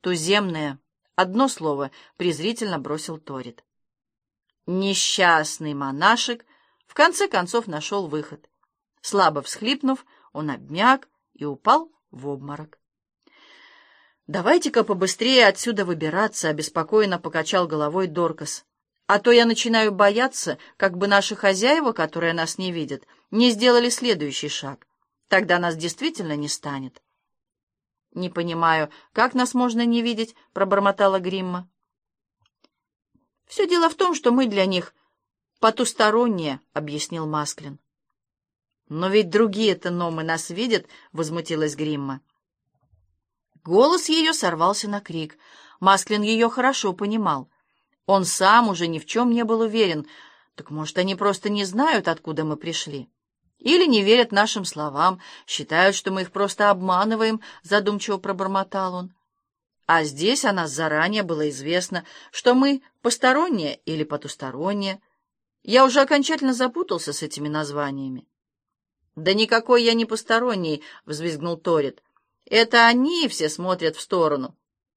Туземные. Одно слово, презрительно бросил Торит. Несчастный монашек в конце концов нашел выход. Слабо всхлипнув, он обмяк и упал в обморок. «Давайте-ка побыстрее отсюда выбираться», — обеспокоенно покачал головой Доркас. «А то я начинаю бояться, как бы наши хозяева, которые нас не видят, не сделали следующий шаг. Тогда нас действительно не станет». «Не понимаю, как нас можно не видеть?» — пробормотала Гримма. «Все дело в том, что мы для них потусторонние», — объяснил Масклин. «Но ведь другие-то номы нас видят», — возмутилась Гримма. Голос ее сорвался на крик. Масклин ее хорошо понимал. Он сам уже ни в чем не был уверен. Так, может, они просто не знают, откуда мы пришли? Или не верят нашим словам, считают, что мы их просто обманываем, задумчиво пробормотал он. А здесь о нас заранее было известно, что мы посторонние или потусторонние. Я уже окончательно запутался с этими названиями. «Да никакой я не посторонний», — взвизгнул Торит. «Это они все смотрят в сторону».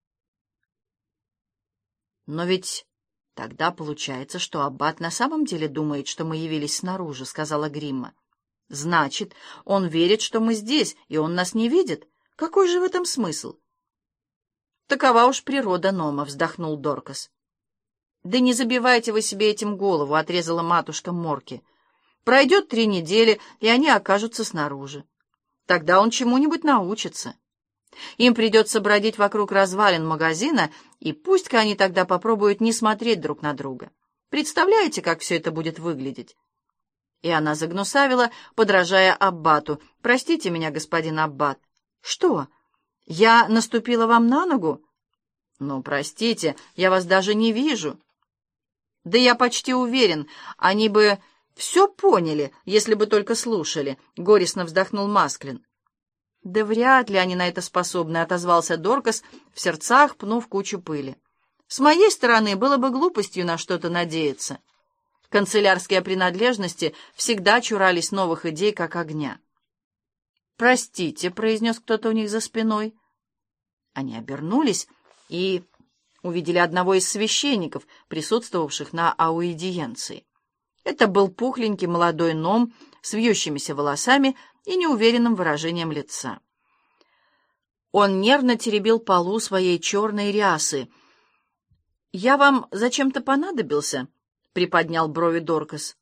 «Но ведь тогда получается, что аббат на самом деле думает, что мы явились снаружи», — сказала Гримма. «Значит, он верит, что мы здесь, и он нас не видит? Какой же в этом смысл?» «Такова уж природа нома», — вздохнул Доркас. «Да не забивайте вы себе этим голову», — отрезала матушка Морки. «Пройдет 3 недели, и они окажутся снаружи. Тогда он чему-нибудь научится. Им придется бродить вокруг развалин магазина, и пусть-ка они тогда попробуют не смотреть друг на друга. Представляете, как все это будет выглядеть?» И она загнусавила, подражая аббату. «Простите меня, господин аббат». «Что? Я наступила вам на ногу?» «Ну, простите, я вас даже не вижу». «Да я почти уверен, они бы все поняли, если бы только слушали», — горестно вздохнул Масклин. «Да вряд ли они на это способны», — отозвался Доркас, в сердцах пнув кучу пыли. «С моей стороны было бы глупостью на что-то надеяться. Канцелярские принадлежности всегда чурались новых идей, как огня». «Простите», — произнес кто-то у них за спиной. Они обернулись и увидели одного из священников, присутствовавших на аудиенции. Это был пухленький молодой ном с вьющимися волосами и неуверенным выражением лица. Он нервно теребил полу своей черной рясы. «Я вам зачем-то понадобился?» — приподнял брови Доркас.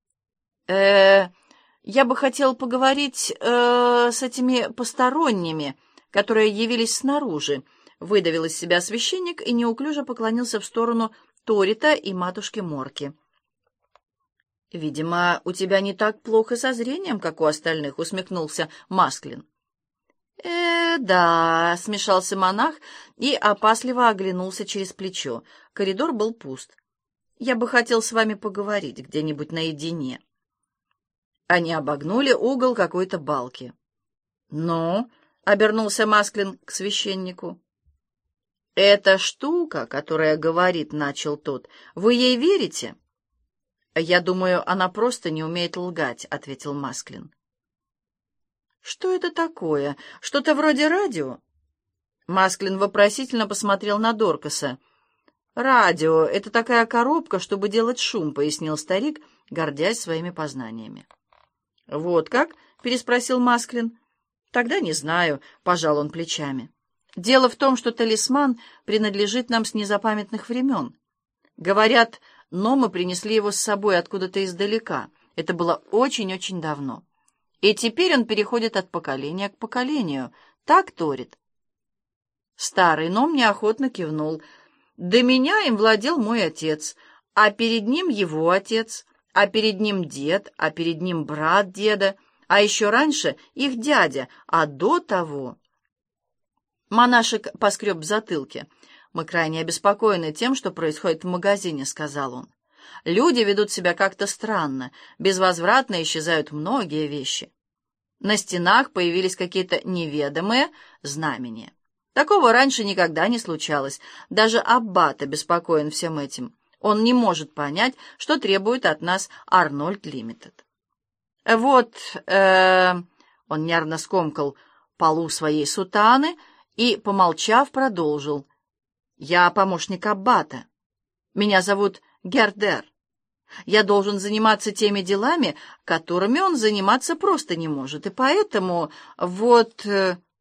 Я бы хотел поговорить с этими посторонними, которые явились снаружи», — выдавил из себя священник и неуклюже поклонился в сторону Торита и матушки Морки. «Видимо, у тебя не так плохо со зрением, как у остальных», — усмехнулся Масклин. Да», — смешался монах и опасливо оглянулся через плечо. Коридор был пуст. «Я бы хотел с вами поговорить где-нибудь наедине». Они обогнули угол какой-то балки. «Ну?» — обернулся Масклин к священнику. «Эта штука, которая говорит, — начал тот, — вы ей верите?» «Я думаю, она просто не умеет лгать», — ответил Масклин. «Что это такое? Что-то вроде радио?» Масклин вопросительно посмотрел на Доркаса. «Радио — это такая коробка, чтобы делать шум», — пояснил старик, гордясь своими познаниями. «Вот как?» — переспросил Масклин. «Тогда не знаю», — пожал он плечами. «Дело в том, что талисман принадлежит нам с незапамятных времен. Говорят, номы принесли его с собой откуда-то издалека. Это было очень-очень давно. И теперь он переходит от поколения к поколению. Так, Торит?» Старый ном неохотно кивнул. «До меня им владел мой отец, а перед ним его отец, а перед ним дед, а перед ним брат деда, а еще раньше их дядя, а до того...» Монашек поскреб в затылке. «Мы крайне обеспокоены тем, что происходит в магазине», — сказал он. «Люди ведут себя как-то странно, безвозвратно исчезают многие вещи. На стенах появились какие-то неведомые знамения. Такого раньше никогда не случалось. Даже аббат обеспокоен всем этим. Он не может понять, что требует от нас Арнольд Лимитед. Вот, он нервно скомкал полу своей сутаны и, помолчав, продолжил. Я помощник аббата. Меня зовут Гердер. Я должен заниматься теми делами, которыми он заниматься просто не может, и поэтому вот...»